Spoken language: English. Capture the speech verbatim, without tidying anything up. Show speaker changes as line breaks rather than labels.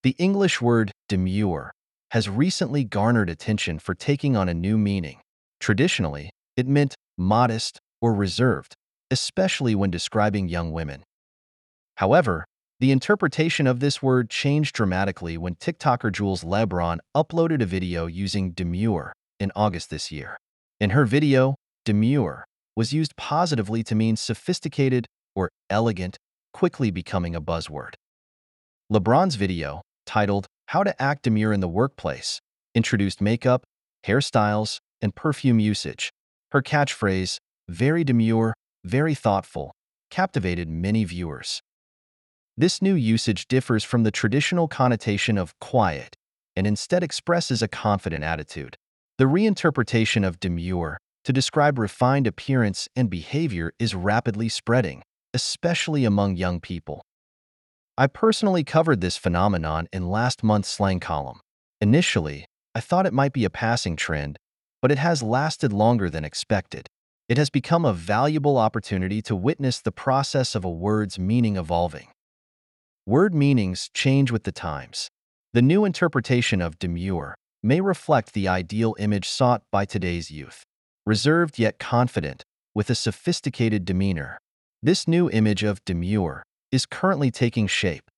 The English word demure has recently garnered attention for taking on a new meaning. Traditionally, it meant modest or reserved, especially when describing young women. However, the interpretation of this word changed dramatically when TikToker Jules Lebron uploaded a video using demure in August this year. In her video, demure was used positively to mean sophisticated or elegant, quickly becoming a buzzword. LeBron's video, titled How to Act Demure in the Workplace, introduced makeup, hairstyles, and perfume usage. Her catchphrase, very demure, very thoughtful, captivated many viewers. This new usage differs from the traditional connotation of quiet and instead expresses a confident attitude. The reinterpretation of demure to describe refined appearance and behavior is rapidly spreading, especially among young people. I personally covered this phenomenon in last month's slang column. Initially, I thought it might be a passing trend, but it has lasted longer than expected. It has become a valuable opportunity to witness the process of a word's meaning evolving. Word meanings change with the times. The new interpretation of demure may reflect the ideal image sought by today's youth. Reserved yet confident, with a sophisticated demeanor. This new image of demure is currently taking shape,